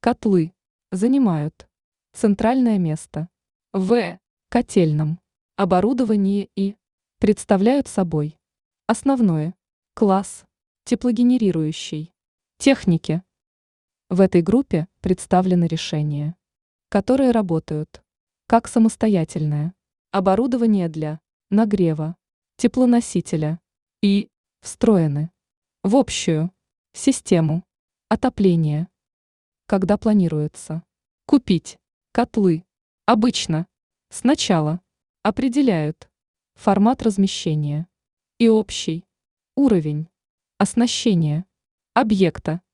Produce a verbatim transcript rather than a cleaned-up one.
Котлы занимают центральное место в котельном оборудовании и представляют собой основное класс теплогенерирующей техники. В этой группе представлены решения, которые работают как самостоятельное оборудование для нагрева, теплоносителя и встроены в общую систему отопления. Когда планируется купить котлы, обычно сначала определяют формат размещения и общий уровень оснащения объекта.